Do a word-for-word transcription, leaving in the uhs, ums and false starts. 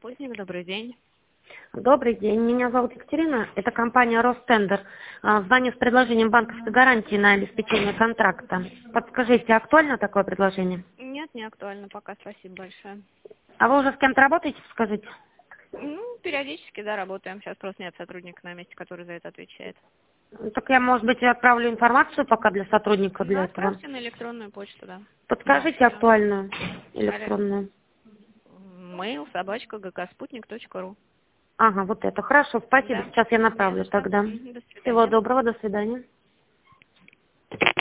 Спутник, добрый день. Добрый день, меня зовут Екатерина, это компания Ростендер. А, Звоню с предложением банковской гарантии на обеспечение контракта. Подскажите, актуально такое предложение? Нет, не актуально пока, спасибо большое. А вы уже с кем-то работаете, скажите? Ну, периодически, да, работаем. Сейчас просто нет сотрудника на месте, который за это отвечает. Так я, может быть, отправлю информацию пока для сотрудника Ну, для этого. отправьте на электронную почту, да. Подскажите Всё. актуальную электронную. Mail собачка гкспутник точка ру. Ага, вот это. Хорошо, спасибо. Да. Сейчас я Не направлю за что. тогда. Мгм, до Всего свидания. доброго, до свидания.